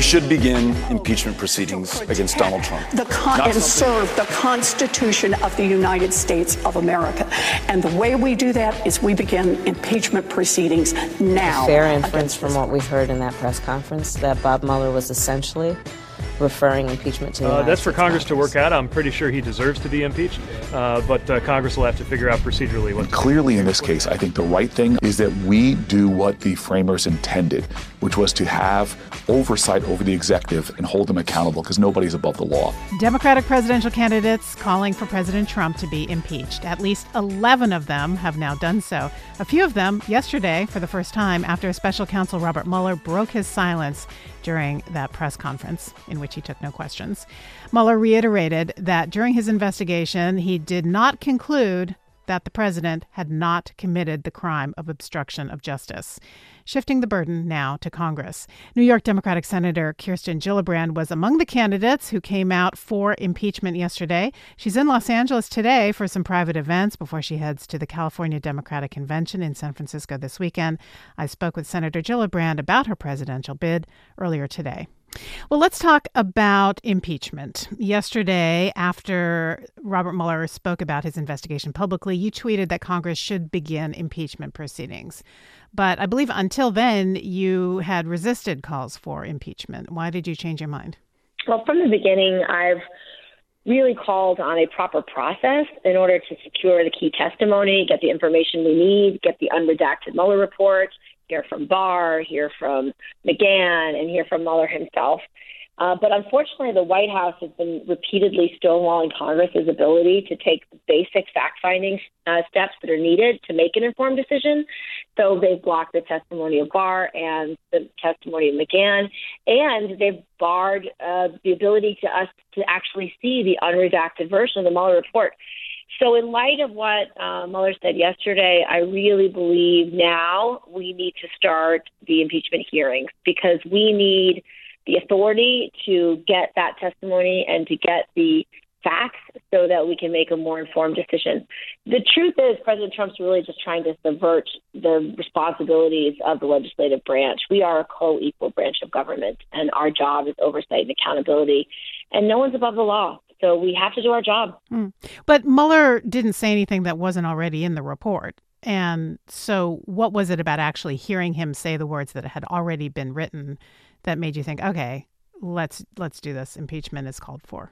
should begin impeachment proceedings against Donald Trump. And serve the Constitution of the United States of America. And the way we do that is we begin impeachment proceedings now. A fair inference from what we heard in that press conference that Bob Mueller was essentially referring impeachment to the United That's for States Congress to work out. I'm pretty sure he deserves to be impeached, but Congress will have to figure out procedurally what. Clearly, in this case, I think the right thing is that we do what the framers intended, which was to have oversight over the executive and hold them accountable, because nobody's above the law. Democratic presidential candidates calling for President Trump to be impeached. At least 11 of them have now done so. A few of them yesterday for the first time after special counsel Robert Mueller broke his silence during that press conference in which he took no questions. Mueller reiterated that during his investigation, he did not conclude that the president had not committed the crime of obstruction of justice. Shifting the burden now to Congress. New York Democratic Senator Kirsten Gillibrand was among the candidates who came out for impeachment yesterday. She's in Los Angeles today for some private events before she heads to the California Democratic Convention in San Francisco this weekend. I spoke with Senator Gillibrand about her presidential bid earlier today. Well, let's talk about impeachment. Yesterday, after Robert Mueller spoke about his investigation publicly, you tweeted that Congress should begin impeachment proceedings. But I believe until then, you had resisted calls for impeachment. Why did you change your mind? Well, from the beginning, I've really called on a proper process in order to secure the key testimony, get the information we need, get the unredacted Mueller report, hear from Barr, hear from McGahn, and hear from Mueller himself. But unfortunately, the White House has been repeatedly stonewalling Congress's ability to take basic fact-finding steps that are needed to make an informed decision. So they've blocked the testimony of Barr and the testimony of McGahn, and they've barred the ability to us to actually see the unredacted version of the Mueller report. So in light of what Mueller said yesterday, I really believe now we need to start the impeachment hearings, because we need the authority to get that testimony and to get the facts so that we can make a more informed decision. The truth is President Trump's really just trying to subvert the responsibilities of the legislative branch. We are a co-equal branch of government, and our job is oversight and accountability, and no one's above the law. So we have to do our job. But Mueller didn't say anything that wasn't already in the report. And so what was it about actually hearing him say the words that had already been written that made you think, okay, let's do this. Impeachment is called for?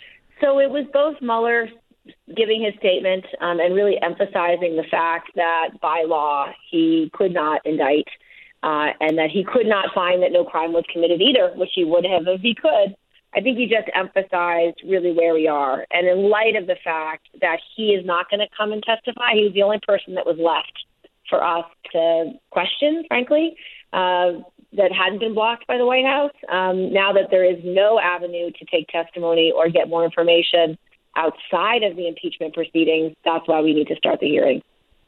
So it was both Mueller giving his statement and really emphasizing the fact that by law he could not indict and that he could not find that no crime was committed either, which he would have if he could. I think he just emphasized really where we are. And in light of the fact that he is not going to come and testify, he was the only person that was left for us to question, frankly, that hadn't been blocked by the White House. Now that there is no avenue to take testimony or get more information outside of the impeachment proceedings, that's why we need to start the hearing.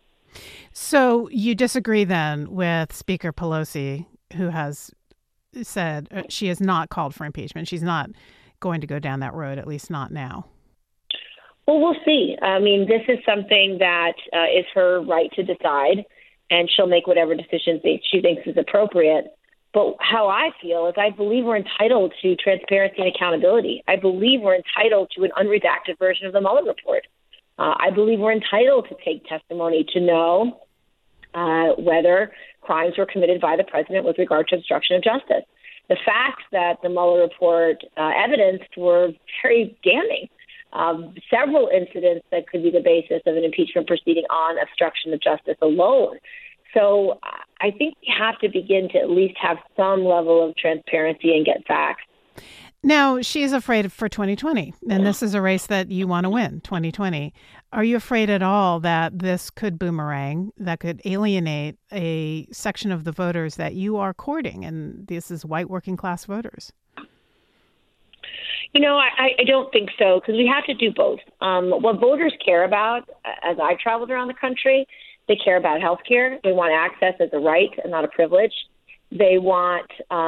So you disagree then with Speaker Pelosi, who has said she has not called for impeachment. She's not going to go down that road, at least not now. Well, we'll see. I mean, this is something that is her right to decide, and she'll make whatever decisions she thinks is appropriate. But how I feel is I believe we're entitled to transparency and accountability. I believe we're entitled to an unredacted version of the Mueller report. I believe we're entitled to take testimony to know whether crimes were committed by the president with regard to obstruction of justice. The facts that the Mueller report evidenced were very damning. Several incidents that could be the basis of an impeachment proceeding on obstruction of justice alone. So I think we have to begin to at least have some level of transparency and get facts. Now, she is afraid for 2020, and this is a race that you want to win, 2020. Are you afraid at all that this could boomerang, that could alienate a section of the voters that you are courting, and this is white working class voters? You know, I don't think so, because we have to do both. What voters care about, as I've traveled around the country, they care about health care. They want access as a right and not a privilege. They want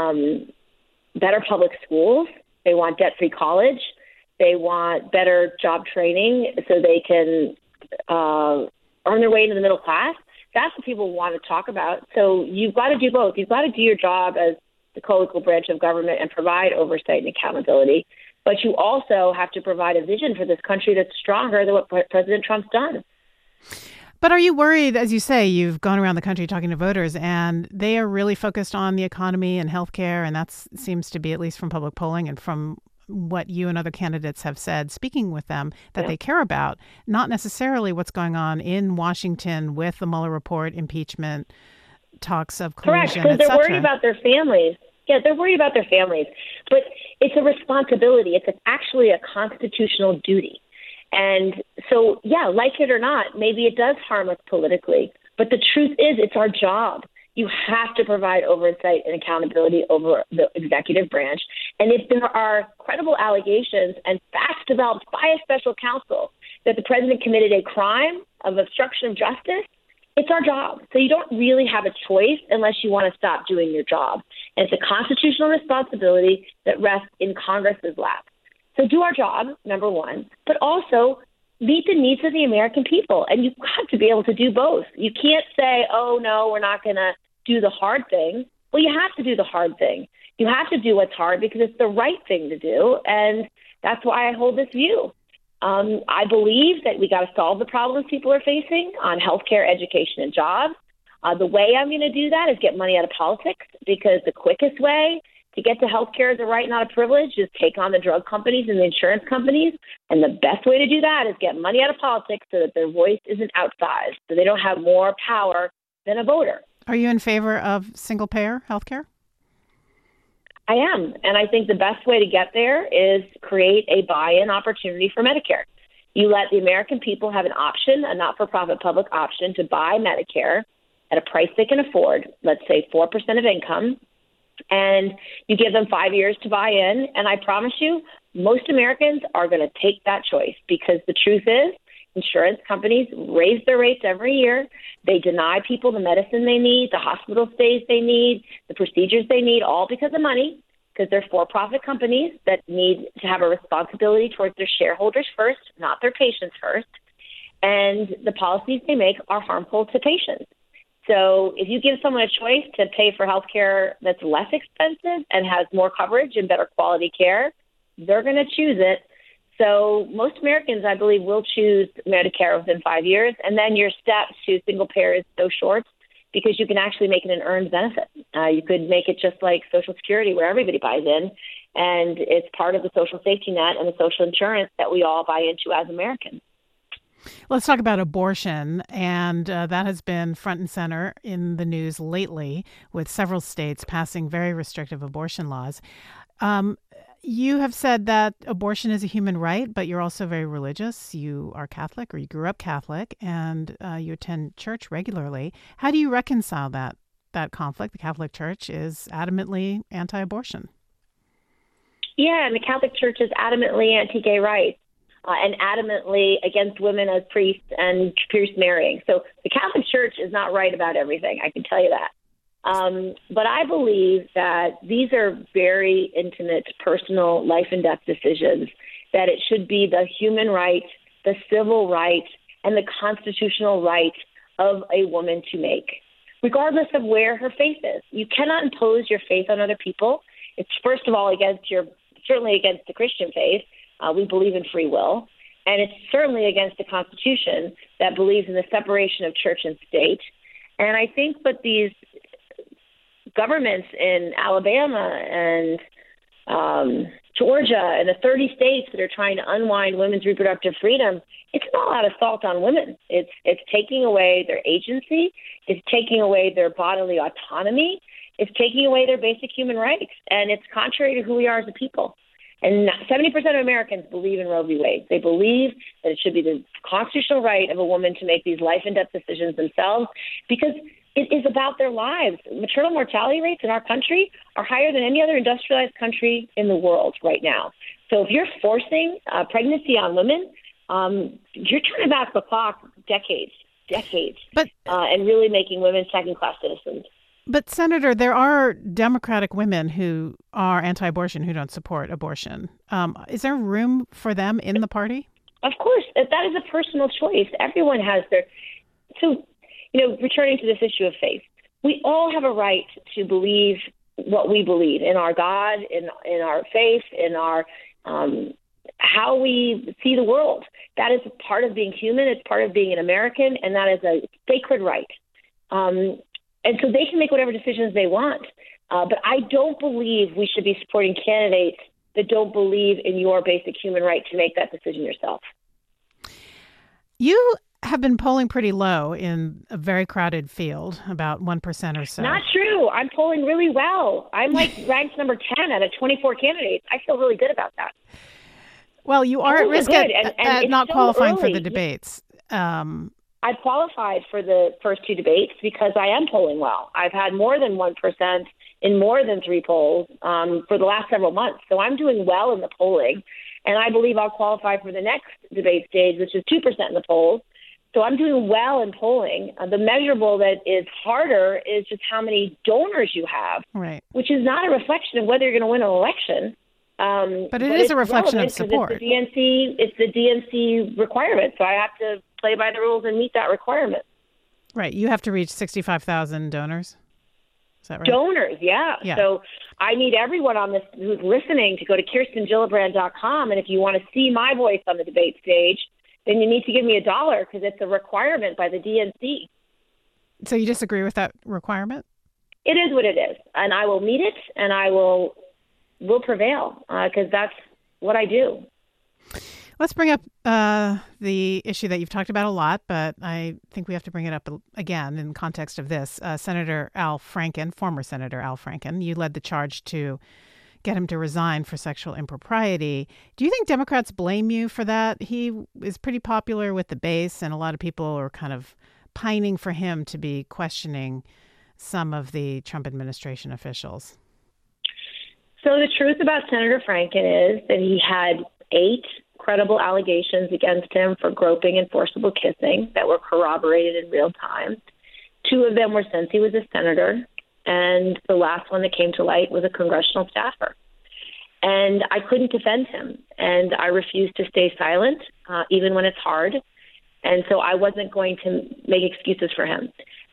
better public schools. They want debt-free college. They want better job training so they can earn their way into the middle class. That's what people want to talk about. So you've got to do both. You've got to do your job as the co-equal branch of government and provide oversight and accountability. But you also have to provide a vision for this country that's stronger than what President Trump's done. But are you worried, as you say, you've gone around the country talking to voters, and they are really focused on the economy and healthcare, and that seems to be, at least from public polling and from what you and other candidates have said, speaking with them, that they care about, not necessarily what's going on in Washington with the Mueller report, impeachment, talks of collusion, correct, because they're worried about their families. Yeah, they're worried about their families. But it's a responsibility. It's actually a constitutional duty. And so, yeah, like it or not, maybe it does harm us politically. But the truth is, it's our job. You have to provide oversight and accountability over the executive branch. And if there are credible allegations and facts developed by a special counsel that the president committed a crime of obstruction of justice, it's our job. So you don't really have a choice unless you want to stop doing your job. And it's a constitutional responsibility that rests in Congress's lap. So do our job, number one, but also meet the needs of the American people. And you've got to be able to do both. You can't say, oh, no, we're not going to do the hard thing. Well, you have to do the hard thing. You have to do what's hard because it's the right thing to do. And that's why I hold this view. I believe that we got to solve the problems people are facing on healthcare, education, and jobs. The way I'm going to do that is get money out of politics, because the quickest way to get to healthcare as a right, not a privilege, is take on the drug companies and the insurance companies. And the best way to do that is get money out of politics so that their voice isn't outsized, so they don't have more power than a voter. Are you in favor of single-payer healthcare? I am. And I think the best way to get there is create a buy-in opportunity for Medicare. You let the American people have an option, a not-for-profit public option, to buy Medicare at a price they can afford, let's say 4% of income, and you give them 5 years to buy in. And I promise you, most Americans are going to take that choice, because the truth is, insurance companies raise their rates every year. They deny people the medicine they need, the hospital stays they need, the procedures they need, all because of money, because they're for-profit companies that need to have a responsibility towards their shareholders first, not their patients first. And the policies they make are harmful to patients. So if you give someone a choice to pay for health care that's less expensive and has more coverage and better quality care, they're going to choose it. So most Americans, I believe, will choose Medicare within 5 years. And then your steps to single payer is so short, because you can actually make it an earned benefit. You could make it just like Social Security, where everybody buys in, and it's part of the social safety net and the social insurance that we all buy into as Americans. Let's talk about abortion, and that has been front and center in the news lately, with several states passing very restrictive abortion laws. You have said that abortion is a human right, but you're also very religious. You are Catholic, or you grew up Catholic, and you attend church regularly. How do you reconcile that conflict? The Catholic Church is adamantly anti-abortion. Yeah, and the Catholic Church is adamantly anti-gay rights. And adamantly against women as priests and priest marrying. So the Catholic Church is not right about everything, I can tell you that. But I believe that these are very intimate, personal life and death decisions, that it should be the human right, the civil right, and the constitutional right of a woman to make, regardless of where her faith is. You cannot impose your faith on other people. It's, first of all, certainly against the Christian faith. We believe in free will, and it's certainly against the Constitution that believes in the separation of church and state. And I think what these governments in Alabama and Georgia and the 30 states that are trying to unwind women's reproductive freedom, it's an all-out assault on women. It's taking away their agency. It's taking away their bodily autonomy. It's taking away their basic human rights, and it's contrary to who we are as a people. And 70% of Americans believe in Roe v. Wade. They believe that it should be the constitutional right of a woman to make these life and death decisions themselves, because it is about their lives. Maternal mortality rates in our country are higher than any other industrialized country in the world right now. So if you're forcing pregnancy on women, you're turning back the clock decades, and really making women second-class citizens. But, Senator, there are Democratic women who are anti-abortion, who don't support abortion. Is there room for them in the party? Of course. That is a personal choice. Everyone has their... So, returning to this issue of faith, we all have a right to believe what we believe in our God, in our faith, in our how we see the world. That is part of being human. It's part of being an American, and that is a sacred right. And so they can make whatever decisions they want. But I don't believe we should be supporting candidates that don't believe in your basic human right to make that decision yourself. You have been polling pretty low in a very crowded field, about 1% or so. Not true. I'm polling really well. I'm ranked number 10 out of 24 candidates. I feel really good about that. Well, you are at risk at not qualifying for the debates. I qualified for the first two debates because I am polling well. I've had more than 1% in more than 3 polls for the last several months. So I'm doing well in the polling. And I believe I'll qualify for the next debate stage, which is 2% in the polls. So I'm doing well in polling. The measurable that is harder is just how many donors you have, right? Which is not a reflection of whether you're going to win an election. But it is a reflection of support. It's the DNC requirement. So I have to play by the rules and meet that requirement. Right. You have to reach 65,000 donors. Is that right? Donors, yeah. So I need everyone on this who's listening to go to KirstenGillibrand.com. And if you want to see my voice on the debate stage, then you need to give me $1 because it's a requirement by the DNC. So you disagree with that requirement? It is what it is. And I will meet it, and I will prevail because that's what I do. Let's bring up the issue that you've talked about a lot, but I think we have to bring it up again in context of this. Senator Al Franken, former Senator Al Franken, you led the charge to get him to resign for sexual impropriety. Do you think Democrats blame you for that? He is pretty popular with the base, and a lot of people are kind of pining for him to be questioning some of the Trump administration officials. So the truth about Senator Franken is that he had 8 credible allegations against him for groping and forcible kissing that were corroborated in real time. 2 of them were since he was a senator, and the last one that came to light was a congressional staffer. And I couldn't defend him, and I refused to stay silent, even when it's hard. And so I wasn't going to make excuses for him.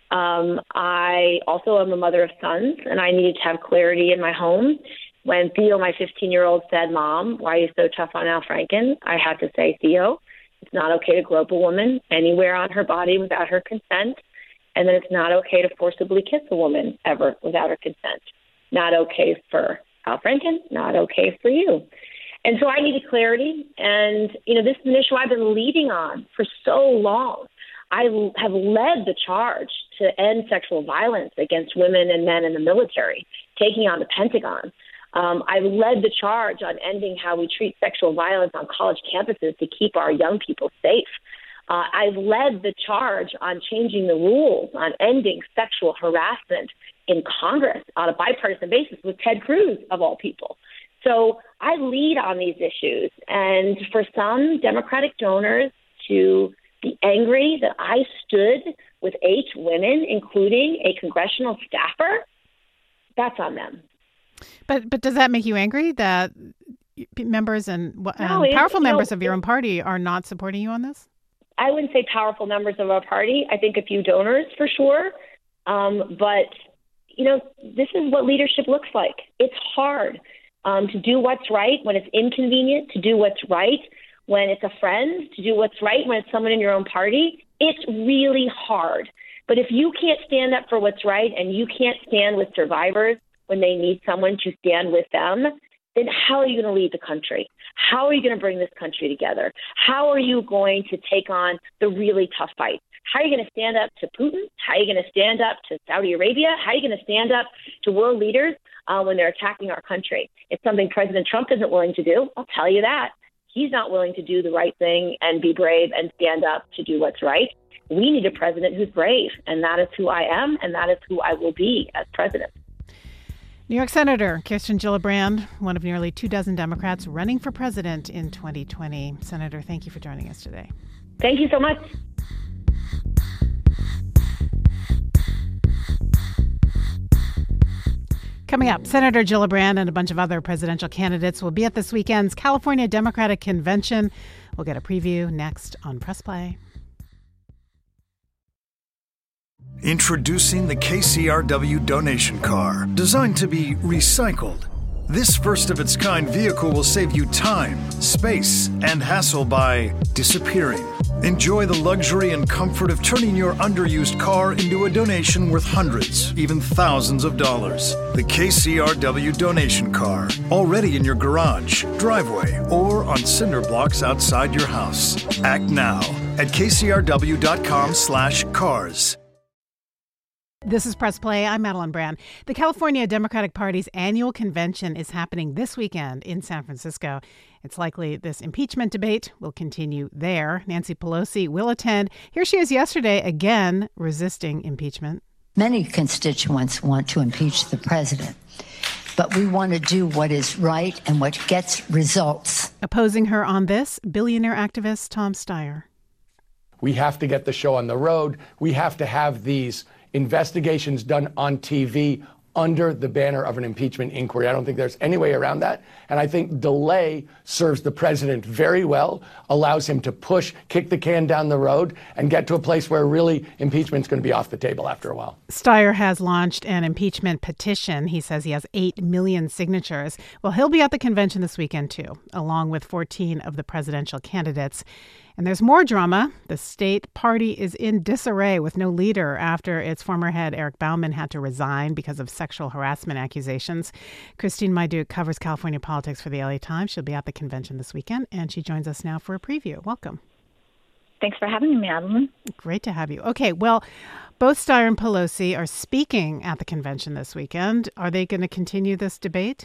I also am a mother of sons, and I needed to have clarity in my home. When Theo, my 15-year-old, said, "Mom, why are you so tough on Al Franken?" I had to say, "Theo, it's not okay to grope a woman anywhere on her body without her consent. And then it's not okay to forcibly kiss a woman ever without her consent. Not okay for Al Franken, not okay for you." And so I needed clarity. And, this is an issue I've been leading on for so long. I have led the charge to end sexual violence against women and men in the military, taking on the Pentagon. I've led the charge on ending how we treat sexual violence on college campuses to keep our young people safe. I've led the charge on changing the rules on ending sexual harassment in Congress on a bipartisan basis with Ted Cruz, of all people. So I lead on these issues. And for some Democratic donors to be angry that I stood with 8 women, including a congressional staffer, that's on them. But does that make you angry that members and powerful members of your own party are not supporting you on this? I wouldn't say powerful members of our party. I think a few donors for sure. But, this is what leadership looks like. It's hard to do what's right when it's inconvenient, to do what's right when it's a friend, to do what's right when it's someone in your own party. It's really hard. But if you can't stand up for what's right and you can't stand with survivors when they need someone to stand with them, then how are you going to lead the country? How are you going to bring this country together? How are you going to take on the really tough fight? How are you going to stand up to Putin? How are you going to stand up to Saudi Arabia? How are you going to stand up to world leaders when they're attacking our country? It's something President Trump isn't willing to do. I'll tell you that. He's not willing to do the right thing and be brave and stand up to do what's right. We need a president who's brave, and that is who I am, and that is who I will be as president. New York Senator Kirsten Gillibrand, one of nearly 24 Democrats running for president in 2020. Senator, thank you for joining us today. Thank you so much. Coming up, Senator Gillibrand and a bunch of other presidential candidates will be at this weekend's California Democratic Convention. We'll get a preview next on Press Play. Introducing the KCRW donation car, designed to be recycled. This first-of-its-kind vehicle will save you time, space, and hassle by disappearing. Enjoy the luxury and comfort of turning your underused car into a donation worth hundreds, even thousands of dollars. The KCRW donation car, already in your garage, driveway, or on cinder blocks outside your house. Act now at kcrw.com/cars. This is Press Play. I'm Madeline Brand. The California Democratic Party's annual convention is happening this weekend in San Francisco. It's likely this impeachment debate will continue there. Nancy Pelosi will attend. Here she is yesterday, again, resisting impeachment. Many constituents want to impeach the president, but we want to do what is right and what gets results. Opposing her on this, billionaire activist Tom Steyer. We have to get the show on the road. We have to have these investigations done on TV under the banner of an impeachment inquiry. I don't think there's any way around that. And I think delay serves the president very well, allows him to kick the can down the road, and get to a place where really impeachment's going to be off the table after a while. Steyer has launched an impeachment petition. He says he has 8 million signatures. Well, he'll be at the convention this weekend, too, along with 14 of the presidential candidates. And there's more drama. The state party is in disarray with no leader after its former head, Eric Bauman, had to resign because of sexual harassment accusations. Christine Maiduc covers California politics for the LA Times. She'll be at the convention this weekend, and she joins us now for a preview. Welcome. Thanks for having me, Madeline. Great to have you. Okay, well, both Steyer and Pelosi are speaking at the convention this weekend. Are they going to continue this debate?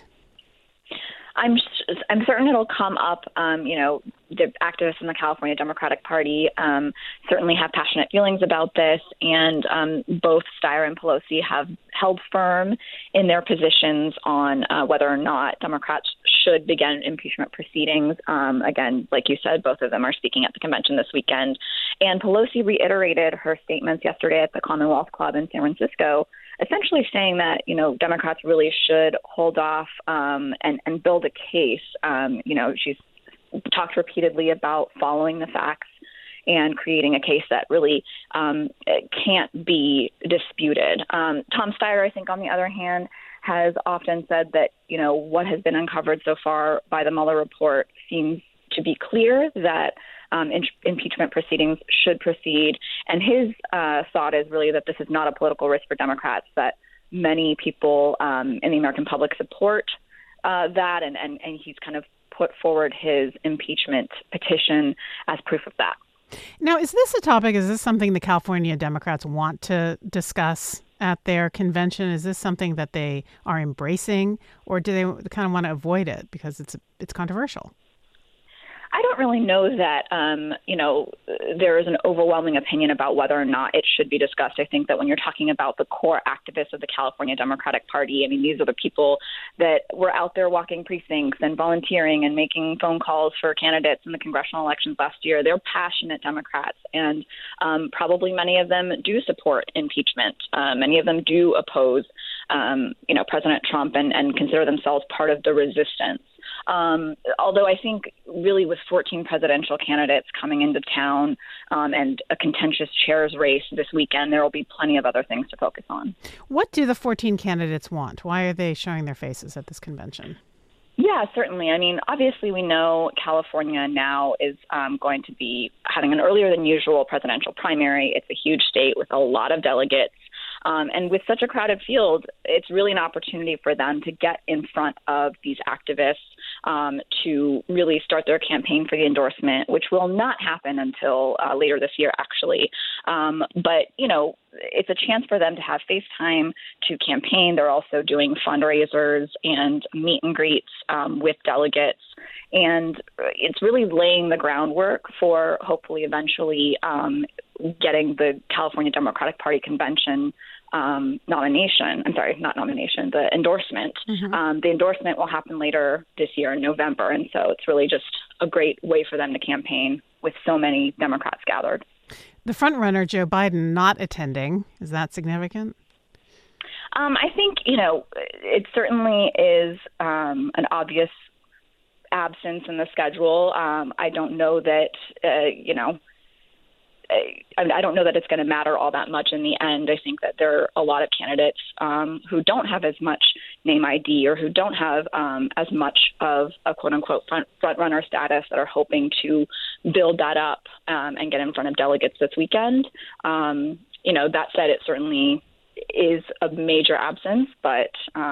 I'm certain it'll come up. The activists in the California Democratic Party certainly have passionate feelings about this, and both Steyer and Pelosi have held firm in their positions on whether or not Democrats should begin impeachment proceedings. Again, like you said, both of them are speaking at the convention this weekend. And Pelosi reiterated her statements yesterday at the Commonwealth Club in San Francisco, essentially saying that, Democrats really should hold off and build a case. She's talked repeatedly about following the facts and creating a case that really can't be disputed. Tom Steyer, I think, on the other hand, has often said that, what has been uncovered so far by the Mueller report seems to be clear that impeachment proceedings should proceed. And his thought is really that this is not a political risk for Democrats, that many people in the American public support that, and he's kind of put forward his impeachment petition as proof of that. Now, is this something the California Democrats want to discuss at their convention? Is this something that they are embracing, or do they kind of want to avoid it because it's controversial? I don't really know that, there is an overwhelming opinion about whether or not it should be discussed. I think that when you're talking about the core activists of the California Democratic Party, these are the people that were out there walking precincts and volunteering and making phone calls for candidates in the congressional elections last year. They're passionate Democrats, and probably many of them do support impeachment. Many of them do oppose, President Trump and consider themselves part of the resistance. Although I think really with 14 presidential candidates coming into town and a contentious chair's race this weekend, there will be plenty of other things to focus on. What do the 14 candidates want? Why are they showing their faces at this convention? Yeah, certainly. Obviously we know California now is going to be having an earlier than usual presidential primary. It's a huge state with a lot of delegates. And with such a crowded field, it's really an opportunity for them to get in front of these activists to really start their campaign for the endorsement, which will not happen until later this year, actually. But, it's a chance for them to have face time to campaign. They're also doing fundraisers and meet and greets with delegates. And it's really laying the groundwork for hopefully eventually getting the California Democratic Party convention the endorsement. Mm-hmm. The endorsement will happen later this year in November. And so it's really just a great way for them to campaign with so many Democrats gathered. The frontrunner, Joe Biden, not attending. Is that significant? I think, it certainly is an obvious absence in the schedule. I don't know that, I don't know that it's going to matter all that much in the end. I think that there are a lot of candidates who don't have as much name ID or who don't have as much of a quote-unquote front-runner status that are hoping to build that up and get in front of delegates this weekend. That said, it certainly is a major absence, but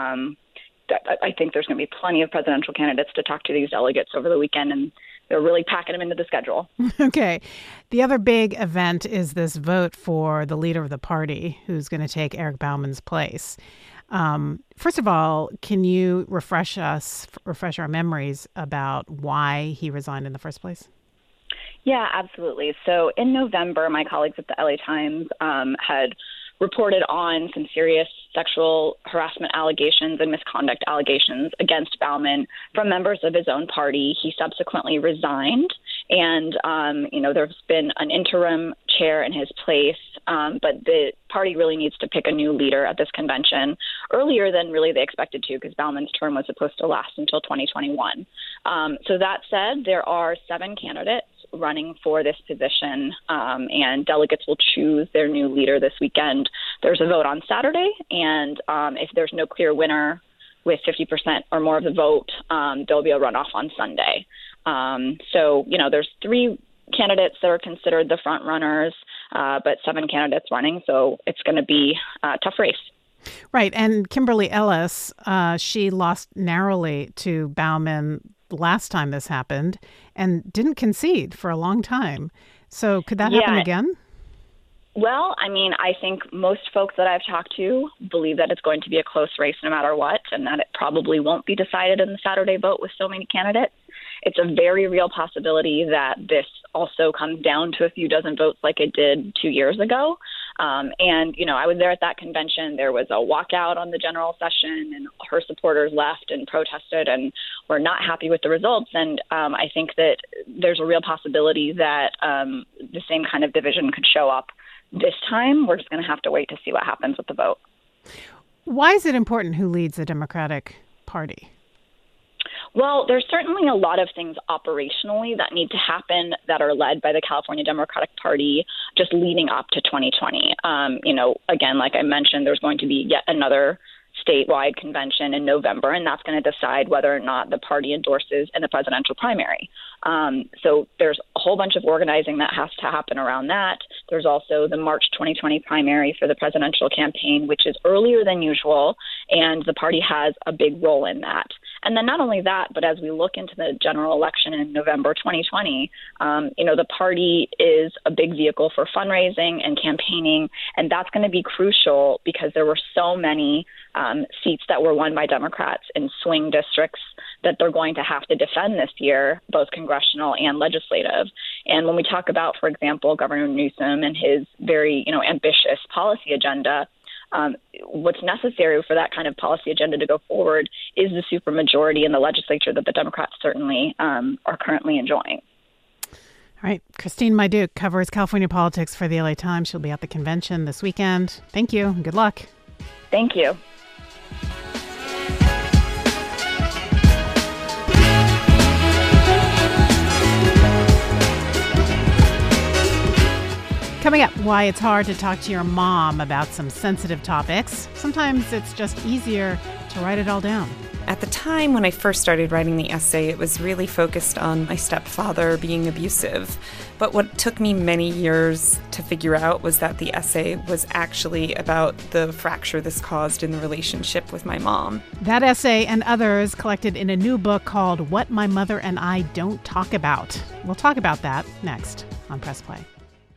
I think there's going to be plenty of presidential candidates to talk to these delegates over the weekend, and they're really packing them into the schedule. Okay. The other big event is this vote for the leader of the party who's going to take Eric Bauman's place. First of all, can you refresh our memories about why he resigned in the first place? Yeah, absolutely. So in November, my colleagues at the LA Times had reported on some serious sexual harassment allegations and misconduct allegations against Bauman from members of his own party. He subsequently resigned, and there's been an interim chair in his place, but the party really needs to pick a new leader at this convention earlier than really they expected to, because Bauman's term was supposed to last until 2021. So that said, there are 7 candidates running for this position, and delegates will choose their new leader this weekend. There's a vote on Saturday, and if there's no clear winner with 50% or more of the vote, there'll be a runoff on Sunday. There's 3 candidates that are considered the front runners, but 7 candidates running, so it's going to be a tough race. Right, and Kimberly Ellis, she lost narrowly to Bauman last time this happened and didn't concede for a long time. So could that happen again? Well, I think most folks that I've talked to believe that it's going to be a close race no matter what, and that it probably won't be decided in the Saturday vote with so many candidates. It's a very real possibility that this also comes down to a few dozen votes like it did 2 years ago. I was there at that convention. There was a walkout on the general session, and her supporters left and protested and were not happy with the results. And I think that there's a real possibility that the same kind of division could show up this time. We're just going to have to wait to see what happens with the vote. Why is it important who leads the Democratic Party? Well, there's certainly a lot of things operationally that need to happen that are led by the California Democratic Party just leading up to 2020. Again, like I mentioned, there's going to be yet another statewide convention in November, and that's going to decide whether or not the party endorses in the presidential primary. So there's a whole bunch of organizing that has to happen around that. There's also the March 2020 primary for the presidential campaign, which is earlier than usual, and the party has a big role in that. And then not only that, but as we look into the general election in November 2020, the party is a big vehicle for fundraising and campaigning, and that's going to be crucial because there were so many seats that were won by Democrats in swing districts that they're going to have to defend this year, both congressional and legislative. And when we talk about, for example, Governor Newsom and his very, ambitious policy agenda, what's necessary for that kind of policy agenda to go forward is the supermajority in the legislature that the Democrats certainly are currently enjoying. All right. Christine Maiduc covers California politics for the LA Times. She'll be at the convention this weekend. Thank you. And good luck. Thank you. Coming up, why it's hard to talk to your mom about some sensitive topics. Sometimes it's just easier to write it all down. At the time when I first started writing the essay, it was really focused on my stepfather being abusive. But what took me many years to figure out was that the essay was actually about the fracture this caused in the relationship with my mom. That essay and others collected in a new book called What My Mother and I Don't Talk About. We'll talk about that next on Press Play.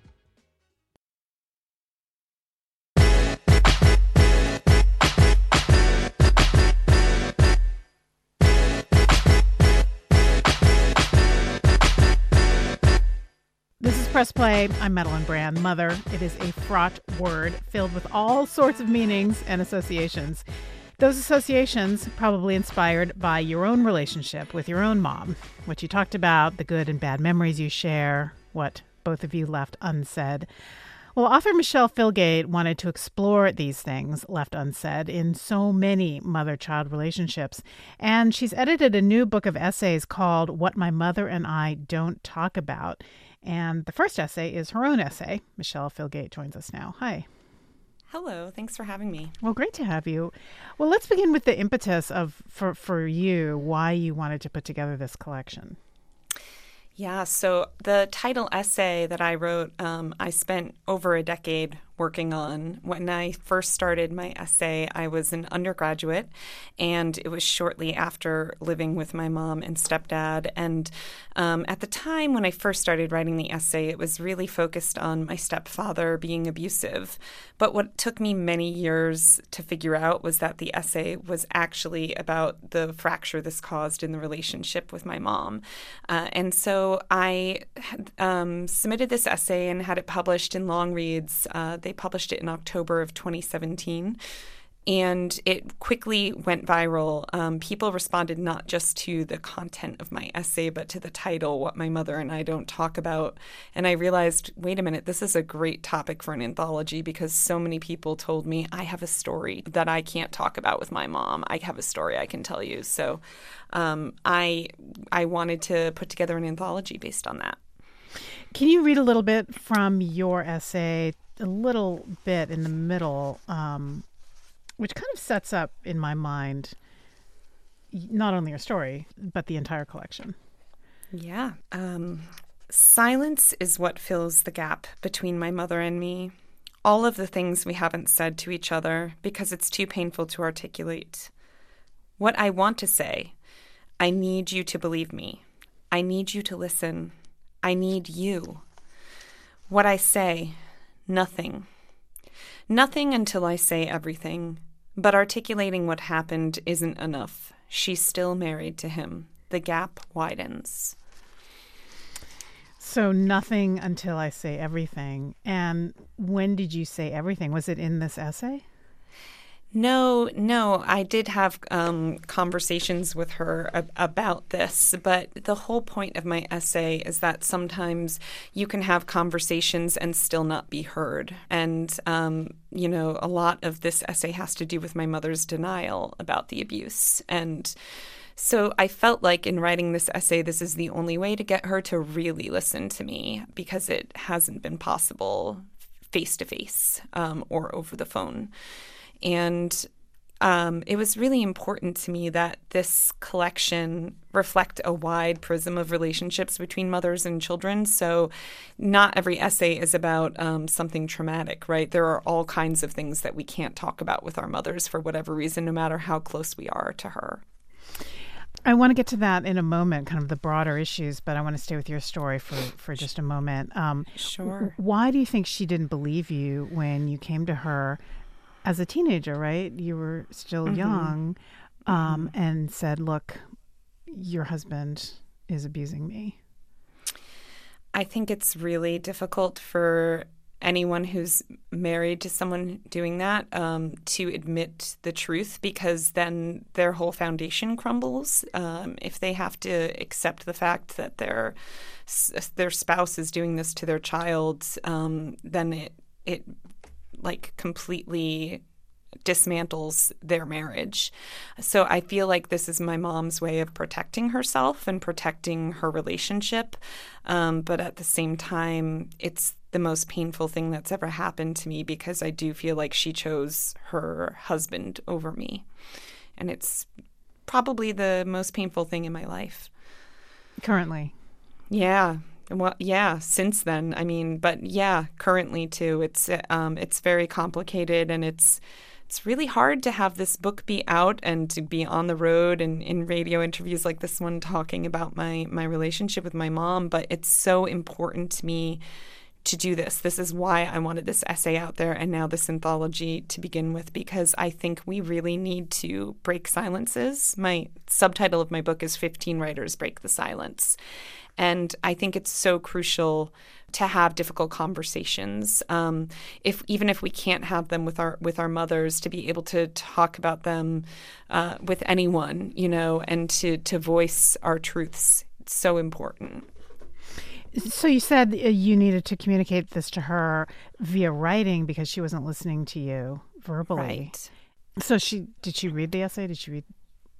This is Press Play. I'm Madeline Brand. Mother, it is a fraught word filled with all sorts of meanings and associations. Those associations probably inspired by your own relationship with your own mom, what you talked about, the good and bad memories you share, what both of you left unsaid. Well, author Michelle Filgate wanted to explore these things left unsaid in so many mother-child relationships, and she's edited a new book of essays called What My Mother and I Don't Talk About. And the first essay is her own essay. Michelle Philgate joins us now. Hi. Hello. Thanks for having me. Well, great to have you. Well, let's begin with the impetus for you, why you wanted to put together this collection. Yeah, so the title essay that I wrote, I spent over a decade working on. When I first started my essay, I was an undergraduate, and it was shortly after living with my mom and stepdad. And at the time when I first started writing the essay, it was really focused on my stepfather being abusive. But what took me many years to figure out was that the essay was actually about the fracture this caused in the relationship with my mom. And so I submitted this essay and had it published in Longreads. They published it in October of 2017, and it quickly went viral. People responded not just to the content of my essay, but to the title, What My Mother and I Don't Talk About. And I realized, wait a minute, this is a great topic for an anthology, because so many people told me, I have a story that I can't talk about with my mom. I have a story I can tell you. So I wanted to put together an anthology based on that. Can you read a little bit from your essay, a little bit in the middle, which kind of sets up, in my mind, not only your story, but the entire collection? Yeah. Silence is what fills the gap between my mother and me. All of the things we haven't said to each other because it's too painful to articulate. What I want to say, I need you to believe me. I need you to listen. I need you. What I say, nothing. Nothing until I say everything. But articulating what happened isn't enough. She's still married to him. The gap widens. So nothing until I say everything. And when did you say everything? Was it in this essay? No. I did have conversations with her about this, but the whole point of my essay is that sometimes you can have conversations and still not be heard. And, a lot of this essay has to do with my mother's denial about the abuse. And so I felt like in writing this essay, this is the only way to get her to really listen to me, because it hasn't been possible face-to-face or over the phone. And it was really important to me that this collection reflect a wide prism of relationships between mothers and children. So not every essay is about something traumatic, right? There are all kinds of things that we can't talk about with our mothers for whatever reason, no matter how close we are to her. I want to get to that in a moment, kind of the broader issues, but I want to stay with your story for just a moment. Sure. Why do you think she didn't believe you when you came to her as a teenager, right? You were still young, and said, look, your husband is abusing me? I think it's really difficult for anyone who's married to someone doing that to admit the truth, because then their whole foundation crumbles. If they have to accept the fact that their spouse is doing this to their child, then it like completely dismantles their marriage. So I feel like this is my mom's way of protecting herself and protecting her relationship. But at the same time, it's the most painful thing that's ever happened to me, because I do feel like she chose her husband over me. And it's probably the most painful thing in my life. Currently? Yeah. Well, yeah, since then. I mean, but yeah, currently too. It's very complicated, and it's really hard to have this book be out and to be on the road and in radio interviews like this one talking about my relationship with my mom. But it's so important to me to do this. This is why I wanted this essay out there and now this anthology to begin with, because I think we really need to break silences. My subtitle of my book is 15 Writers Break the Silence. And I think it's so crucial to have difficult conversations. Even if we can't have them with our mothers, to be able to talk about them with anyone, and to voice our truths. It's so important. So you said you needed to communicate this to her via writing because she wasn't listening to you verbally. Right. So did she read the essay? Did she read?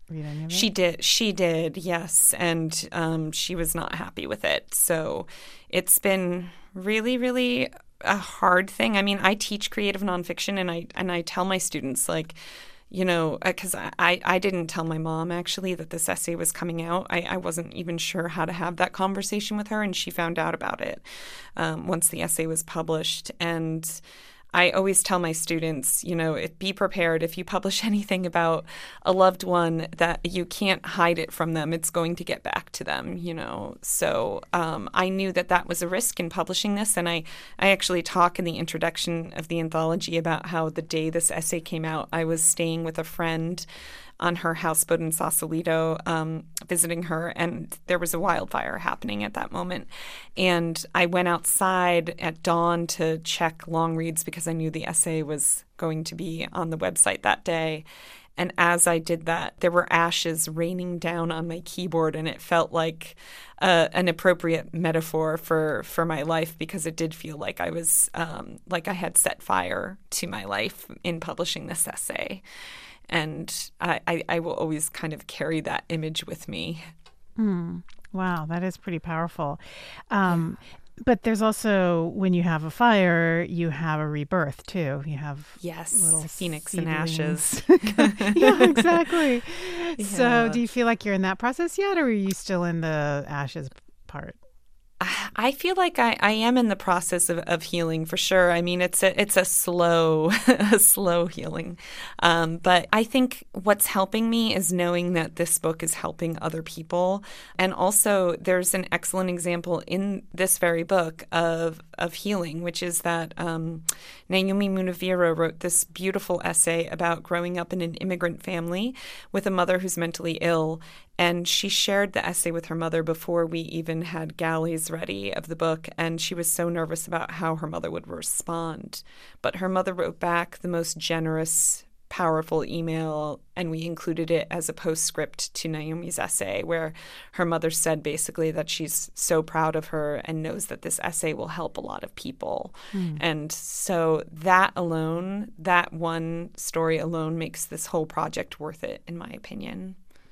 read any of it? She did, yes. And she was not happy with it. So it's been really, really a hard thing. I mean, I teach creative nonfiction, and I tell my students, like, you know, because I didn't tell my mom, actually, that this essay was coming out. I wasn't even sure how to have that conversation with her, and she found out about it once the essay was published. And I always tell my students, you know, be prepared if you publish anything about a loved one that you can't hide it from them. It's going to get back to them, you know. So I knew that was a risk in publishing this. And I actually talk in the introduction of the anthology about how the day this essay came out, I was staying with a friend on her houseboat in Sausalito, visiting her, and there was a wildfire happening at that moment. And I went outside at dawn to check long reads because I knew the essay was going to be on the website that day. And as I did that, there were ashes raining down on my keyboard, and it felt like an appropriate metaphor for my life, because it did feel like I was like I had set fire to my life in publishing this essay. And I will always kind of carry that image with me. Wow, that is pretty powerful. But there's also, when you have a fire, you have a rebirth too. You have little phoenix seedlings. and ashes. Yeah, exactly. Yeah. So do you feel like you're in that process yet, or are you still in the ashes part? I feel like I am in the process of healing, for sure. I mean, it's a slow healing. But I think what's helping me is knowing that this book is helping other people. And also there's an excellent example in this very book of healing, which is that Naomi Munavirra wrote this beautiful essay about growing up in an immigrant family with a mother who's mentally ill. And she shared the essay with her mother before we even had galleys ready of the book, and she was so nervous about how her mother would respond. But her mother wrote back the most generous, powerful email, and we included it as a postscript to Naomi's essay, where her mother said basically that she's so proud of her and knows that this essay will help a lot of people. And so that alone, that one story alone, makes this whole project worth it, in my opinion.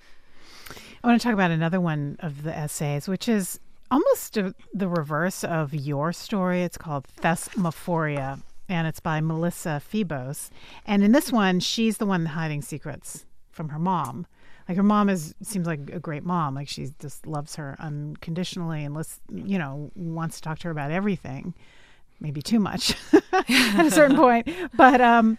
I want to talk about another one of the essays, which is almost the reverse of your story. It's called Thesmophoria, and it's by Melissa Febos. And in this one, she's the one hiding secrets from her mom. Like, her mom seems like a great mom. Like, she just loves her unconditionally and wants to talk to her about everything. Maybe too much at a certain point. But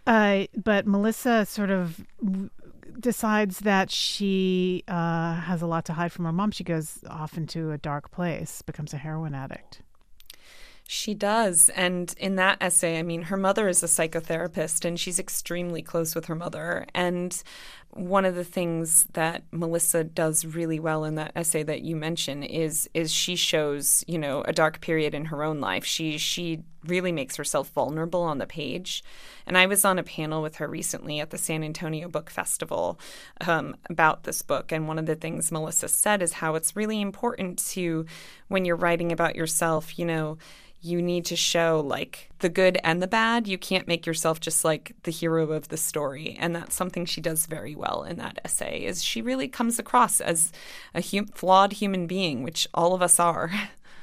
Melissa sort of decides that she has a lot to hide from her mom. She goes off into a dark place, becomes a heroin addict. She does. And in that essay, I mean, her mother is a psychotherapist, and she's extremely close with her mother. And one of the things that Melissa does really well in that essay that you mentioned is she shows, a dark period in her own life. She really makes herself vulnerable on the page. And I was on a panel with her recently at the San Antonio Book Festival about this book. And one of the things Melissa said is how it's really important to, when you're writing about yourself, you need to show like the good and the bad. You can't make yourself just like the hero of the story. And that's something she does very well in that essay, is she really comes across as a flawed human being, which all of us are.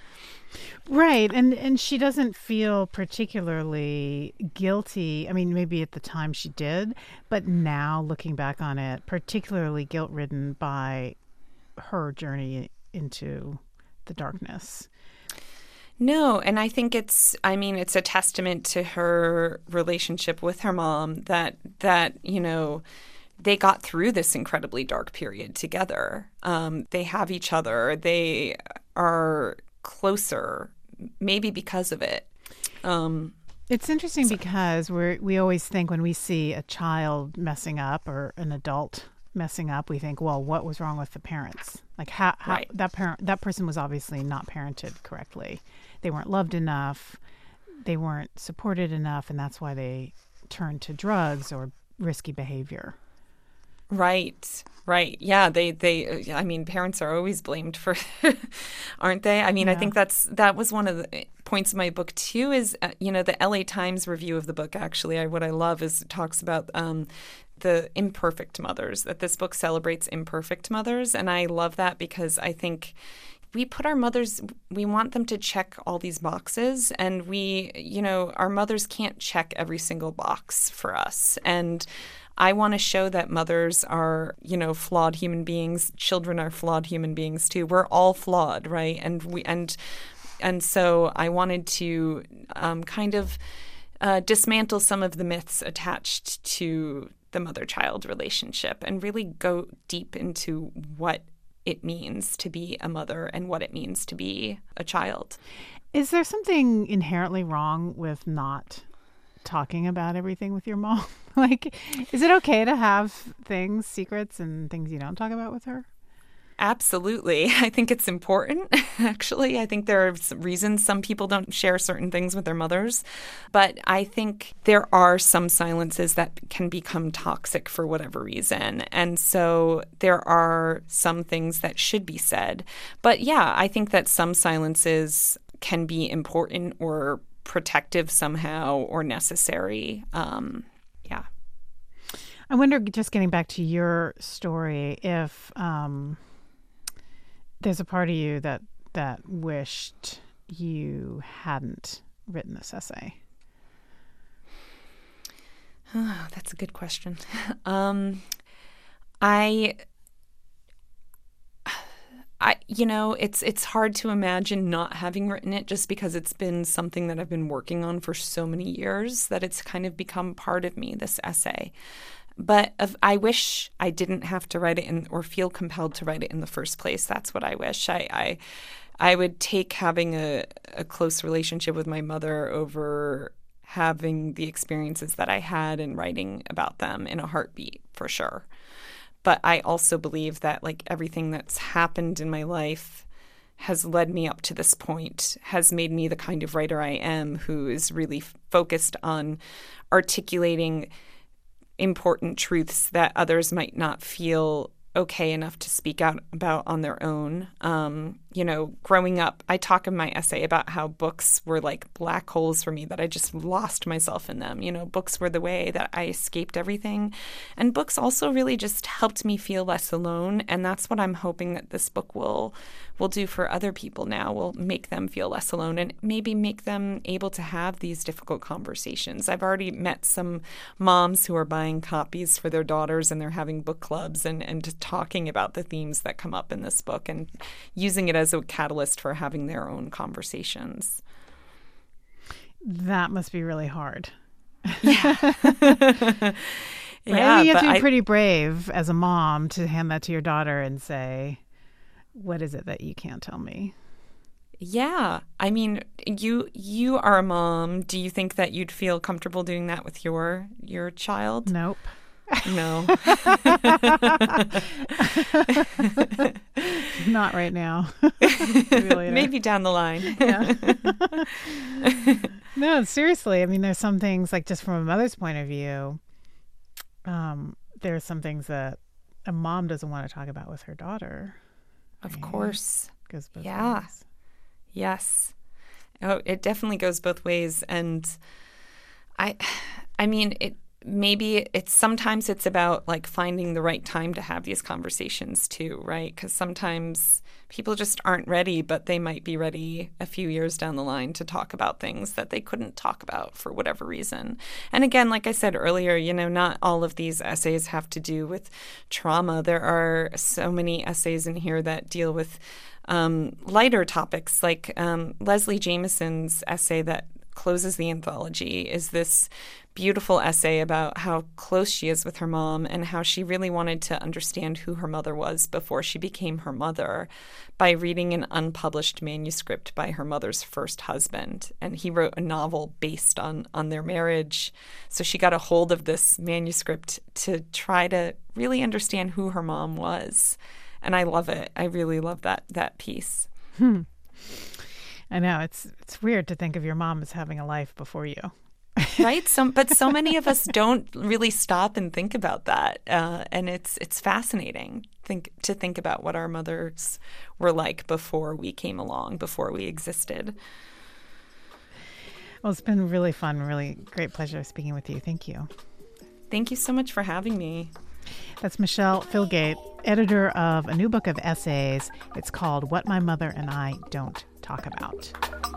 Right. And she doesn't feel particularly guilty. I mean, maybe at the time she did, but now looking back on it, particularly guilt-ridden by her journey into the darkness. No, and I think it's a testament to her relationship with her mom that they got through this incredibly dark period together. They have each other. They are closer, maybe because of it. It's interesting because we always think when we see a child messing up or an adult messing up, we think, well, what was wrong with the parents? Like how right. that person was obviously not parented correctly. They weren't loved enough. They weren't supported enough, and that's why they turned to drugs or risky behavior. Right. Yeah, I mean, parents are always blamed for, aren't they? I mean, yeah. I think that was one of the points of my book, too, is, the LA Times review of the book, actually. What I love is it talks about the imperfect mothers, that this book celebrates imperfect mothers. And I love that because I think we put our mothers, we want them to check all these boxes, and our mothers can't check every single box for us. And I want to show that mothers are, flawed human beings. Children are flawed human beings too. We're all flawed, right? And so I wanted to kind of dismantle some of the myths attached to the mother-child relationship and really go deep into what it means to be a mother and what it means to be a child. Is there something inherently wrong with not talking about everything with your mom? Like, is it okay to have secrets and things you don't talk about with her? Absolutely. I think it's important, actually. I think there are reasons some people don't share certain things with their mothers. But I think there are some silences that can become toxic for whatever reason. And so there are some things that should be said. But yeah, I think that some silences can be important or protective somehow or necessary. Yeah. I wonder, just getting back to your story, if there's a part of you that wished you hadn't written this essay. Oh, that's a good question. It's hard to imagine not having written it, just because it's been something that I've been working on for so many years that it's kind of become part of me, this essay. But I wish I didn't have to write it or feel compelled to write it in the first place. That's what I wish. I would take having a close relationship with my mother over having the experiences that I had and writing about them in a heartbeat, for sure. But I also believe that everything that's happened in my life has led me up to this point, has made me the kind of writer I am, who is really focused on articulating important truths that others might not feel okay enough to speak out about on their own. Growing up, I talk in my essay about how books were like black holes for me, that I just lost myself in them. Books were the way that I escaped everything. And books also really just helped me feel less alone. And that's what I'm hoping that this book will do for other people now, will make them feel less alone and maybe make them able to have these difficult conversations. I've already met some moms who are buying copies for their daughters, and they're having book clubs and just talking about the themes that come up in this book and using it as a catalyst for having their own conversations. That must be really hard. Yeah. Yeah, I mean, you have to be pretty brave as a mom to hand that to your daughter and say, what is it that you can't tell me? Yeah. I mean, you are a mom. Do you think that you'd feel comfortable doing that with your child? Nope. No. Not right now. Maybe down the line. Yeah. No, seriously. I mean, there's some things, just from a mother's point of view, there's some things that a mom doesn't want to talk about with her daughter. Of course. Goes both ways. Yes. Oh, it definitely goes both ways. And I mean, sometimes it's about finding the right time to have these conversations too, right? Because sometimes people just aren't ready, but they might be ready a few years down the line to talk about things that they couldn't talk about for whatever reason. And again, like I said earlier, not all of these essays have to do with trauma. There are so many essays in here that deal with lighter topics, like Leslie Jamison's essay that closes the anthology is this beautiful essay about how close she is with her mom and how she really wanted to understand who her mother was before she became her mother by reading an unpublished manuscript by her mother's first husband. And he wrote a novel based on their marriage. So she got a hold of this manuscript to try to really understand who her mom was. And I love it. I really love that piece. I know. It's weird to think of your mom as having a life before you. Right? But so many of us don't really stop and think about that. And it's fascinating to think about what our mothers were like before we came along, before we existed. Well, it's been really fun, really great pleasure speaking with you. Thank you. Thank you so much for having me. That's Michelle Philgate, editor of a new book of essays. It's called What My Mother and I Don't Talk About.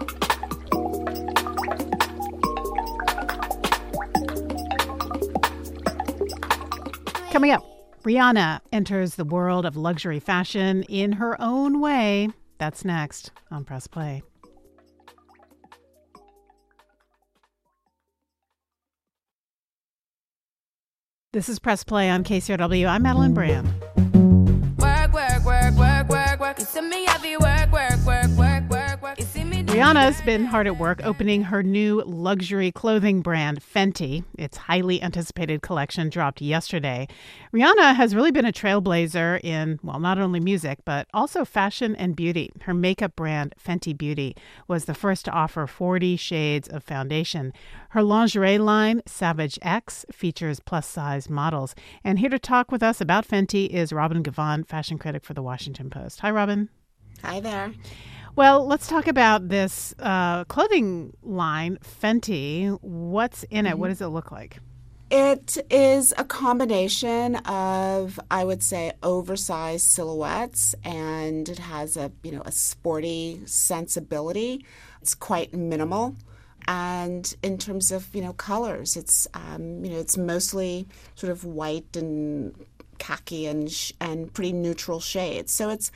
Coming up, Rihanna enters the world of luxury fashion in her own way. That's next on Press Play. This is Press Play on KCRW. I'm Madeline Brand. Work, work, work, work, work, work. You see me heavy work, work, work, work, work, work. You see me. Rihanna's been hard at work opening her new luxury clothing brand, Fenty. Its highly anticipated collection dropped yesterday. Rihanna has really been a trailblazer in, well, not only music, but also fashion and beauty. Her makeup brand, Fenty Beauty, was the first to offer 40 shades of foundation. Her lingerie line, Savage X, features plus-size models. And here to talk with us about Fenty is Robin Givhan, fashion critic for The Washington Post. Hi, Robin. Hi there. Well, let's talk about this clothing line, Fenty. What's in it? What does it look like? It is a combination of, I would say, oversized silhouettes, and it has a sporty sensibility. It's quite minimal. And in terms of, colors, it's, it's mostly sort of white and khaki and pretty neutral shades. So it's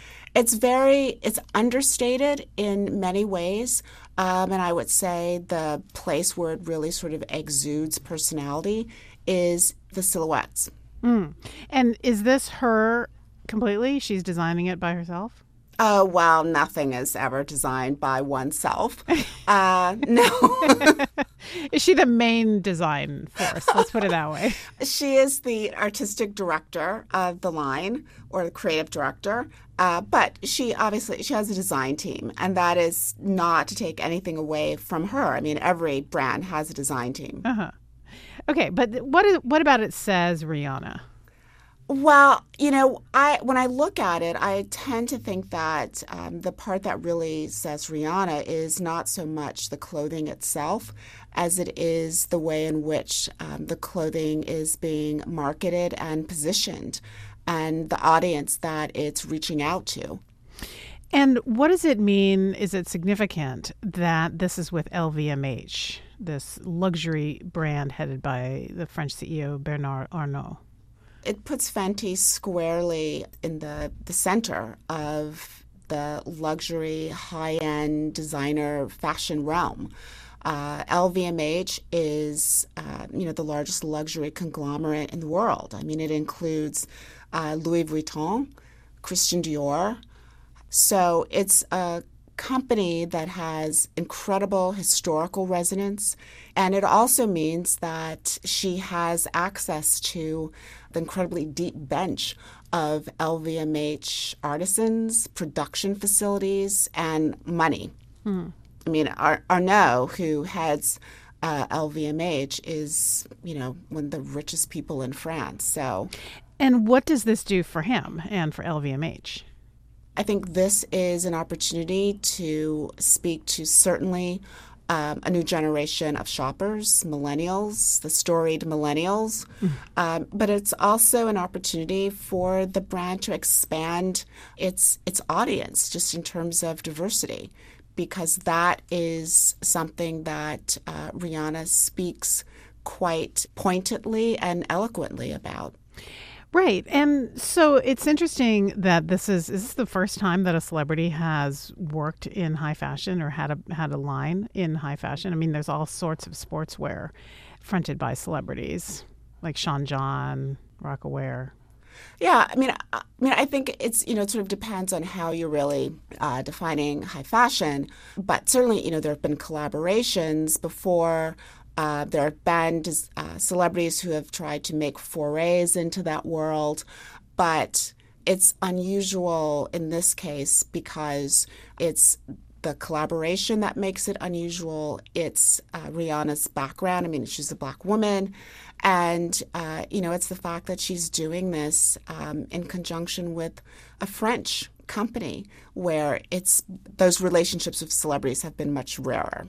understated in many ways. And I would say the place where it really sort of exudes personality is the silhouettes. And is this her completely? She's designing it by herself? Oh, well, nothing is ever designed by oneself. No. Is she the main design force? Let's put it that way. She is the artistic director of the line, or the creative director. But she has a design team, and that is not to take anything away from her. I mean, every brand has a design team. Okay, but what about it says Rihanna? Well, when I look at it, I tend to think that the part that really says Rihanna is not so much the clothing itself as it is the way in which the clothing is being marketed and positioned and the audience that it's reaching out to. And what does it mean? Is it significant that this is with LVMH, this luxury brand headed by the French CEO Bernard Arnault? It puts Fenty squarely in the center of the luxury, high-end designer fashion realm. LVMH is, the largest luxury conglomerate in the world. I mean, it includes Louis Vuitton, Christian Dior. So it's a company that has incredible historical resonance, and it also means that she has access to the incredibly deep bench of LVMH artisans, production facilities, and money. I mean, Arnault, who heads LVMH, is, one of the richest people in France. So, and what does this do for him and for LVMH? I think this is an opportunity to speak to certainly a new generation of shoppers, millennials, the storied millennials. But it's also an opportunity for the brand to expand its audience just in terms of diversity, because that is something that Rihanna speaks quite pointedly and eloquently about. Right. And so it's interesting that is this the first time that a celebrity has worked in high fashion or had a line in high fashion? I mean, there's all sorts of sportswear fronted by celebrities like Sean John, Rocawear. Yeah, I mean, I think it's, it sort of depends on how you're really defining high fashion. But certainly, there have been collaborations before. There have been celebrities who have tried to make forays into that world, but it's unusual in this case because it's the collaboration that makes it unusual. It's Rihanna's background. I mean, she's a Black woman. And, it's the fact that she's doing this in conjunction with a French company where those relationships with celebrities have been much rarer.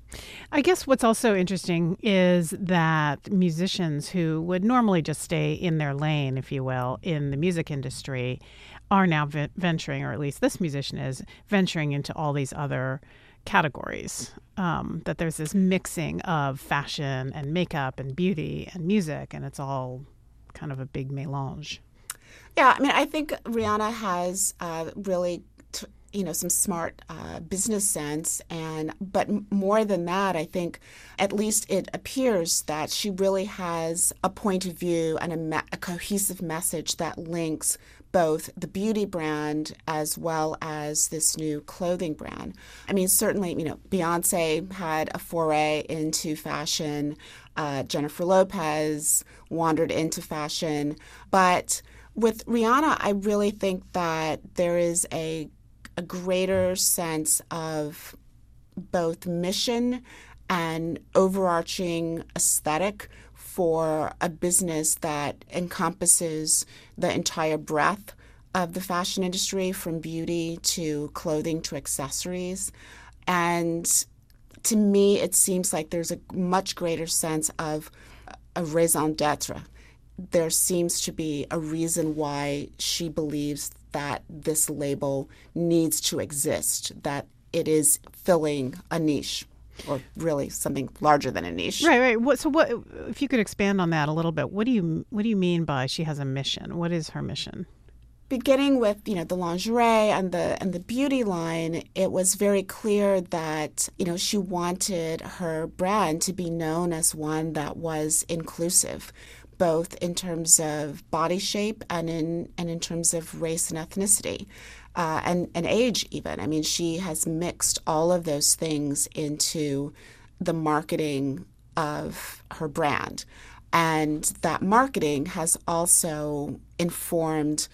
I guess what's also interesting is that musicians who would normally just stay in their lane, if you will, in the music industry are now venturing, or at least this musician is venturing into all these other categories, that there's this mixing of fashion and makeup and beauty and music, and it's all kind of a big mélange. Yeah, I mean, I think Rihanna has really, some smart business sense, but more than that, I think at least it appears that she really has a point of view and a cohesive message that links both the beauty brand as well as this new clothing brand. I mean, certainly, Beyonce had a foray into fashion. Jennifer Lopez wandered into fashion, but with Rihanna, I really think that there is a greater sense of both mission and overarching aesthetic for a business that encompasses the entire breadth of the fashion industry, from beauty to clothing to accessories. And to me, it seems like there's a much greater sense of a raison d'etre. There seems to be a reason why she believes that this label needs to exist, that it is filling a niche, or really something larger than a niche. Right. So what, if you could expand on that a little bit, what do you mean by she has a mission? What is her mission? Beginning with, the lingerie and the beauty line, it was very clear that, she wanted her brand to be known as one that was inclusive, both in terms of body shape and in terms of race and ethnicity, and age even. I mean, she has mixed all of those things into the marketing of her brand. And that marketing has also informed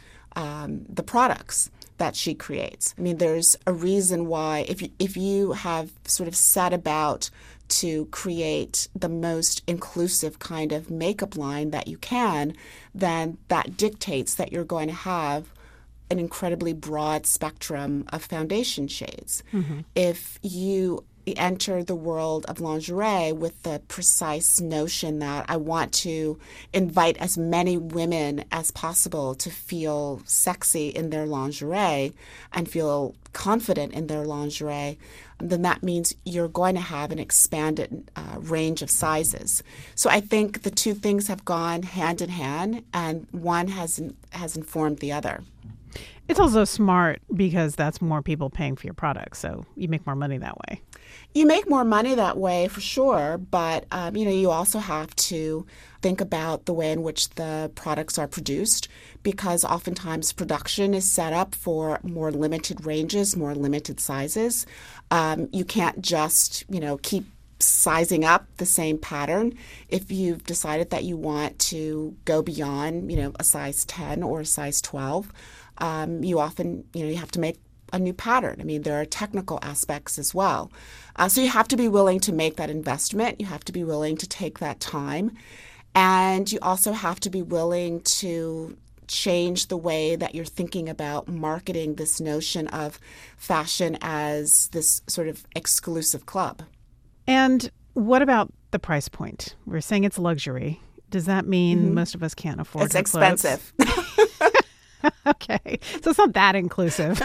the products that she creates. I mean, there's a reason why if you have sort of set about to create the most inclusive kind of makeup line that you can, then that dictates that you're going to have an incredibly broad spectrum of foundation shades. Mm-hmm. If you enter the world of lingerie with the precise notion that I want to invite as many women as possible to feel sexy in their lingerie and feel confident in their lingerie, then that means you're going to have an expanded range of sizes. So I think the two things have gone hand in hand, and one has informed the other. It's also smart because that's more people paying for your products, so you make more money that way. You make more money that way for sure, but you also have to think about the way in which the products are produced, because oftentimes production is set up for more limited ranges, more limited sizes. You can't just keep sizing up the same pattern. If you've decided that you want to go beyond a size 10 or a size 12, you often you have to make a new pattern. I mean, there are technical aspects as well. So you have to be willing to make that investment. You have to be willing to take that time. And you also have to be willing to change the way that you're thinking about marketing this notion of fashion as this sort of exclusive club. And what about the price point? We're saying it's luxury. Does that mean most of us can't afford It's expensive. Okay. So it's not that inclusive.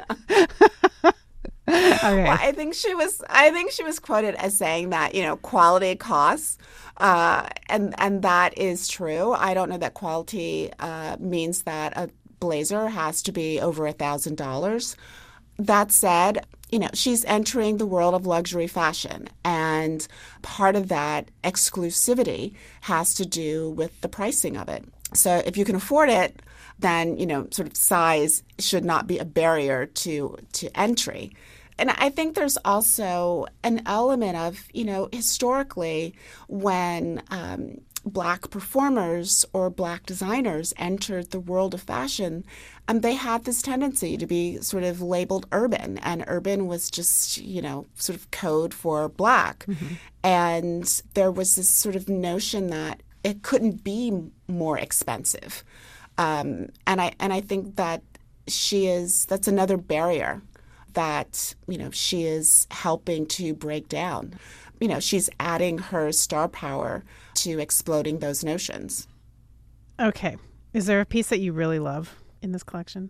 Okay. Well, I think she was quoted as saying that, quality costs, and that is true. I don't know that quality means that a blazer has to be over $1,000. That said, she's entering the world of luxury fashion, and part of that exclusivity has to do with the pricing of it. So if you can afford it, then, sort of size should not be a barrier to entry. And I think there's also an element of, historically, when Black performers or Black designers entered the world of fashion, they had this tendency to be sort of labeled urban, and urban was just, sort of code for Black. Mm-hmm. And there was this sort of notion that it couldn't be more expensive. And I think that that's another barrier that, she is helping to break down. She's adding her star power to exploding those notions. Okay. Is there a piece that you really love in this collection?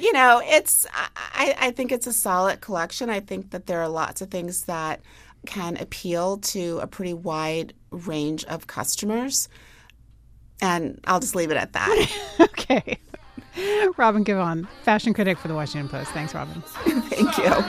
I think it's a solid collection. I think that there are lots of things that can appeal to a pretty wide range of customers. And I'll just leave it at that. Okay. Robin Givhan, fashion critic for The Washington Post. Thanks, Robin. Thank you.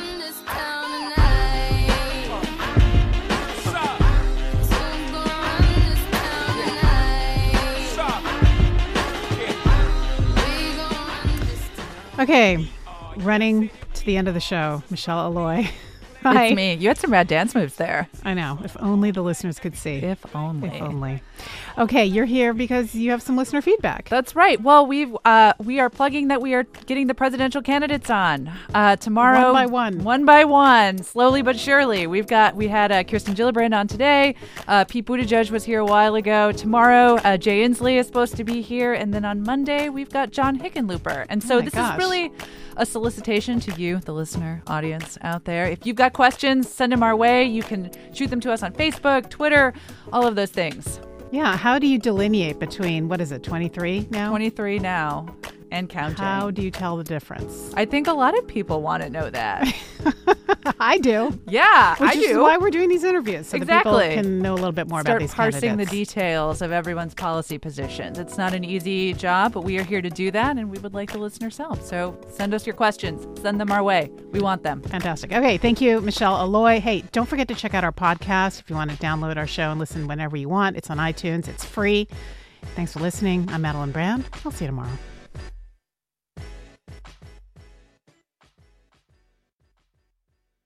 Okay, running to the end of the show, Michelle Alloy. Hi. It's me. You had some rad dance moves there. I know. If only the listeners could see. If only. If only. Okay, you're here because you have some listener feedback. That's right. Well, we are plugging that we are getting the presidential candidates on tomorrow. One by one, slowly but surely. We had Kirsten Gillibrand on today. Pete Buttigieg was here a while ago. Tomorrow, Jay Inslee is supposed to be here, and then on Monday we've got John Hickenlooper. And so this is really a solicitation to you, the listener audience out there. If you've got questions, send them our way. You can shoot them to us on Facebook, Twitter, all of those things. Yeah. How do you delineate between, 23 now? 23 now and counting. How do you tell the difference? I think a lot of people want to know that. I do. Yeah, I do. Which is why we're doing these interviews, so exactly. that people can know a little bit more about these candidates. Start parsing the details of everyone's policy positions. It's not an easy job, but we are here to do that, and we would like the listeners' help. So send us your questions. Send them our way. We want them. Fantastic. Okay, thank you, Michelle Alloy. Hey, don't forget to check out our podcast if you want to download our show and listen whenever you want. It's on iTunes. It's free. Thanks for listening. I'm Madeline Brand. I'll see you tomorrow.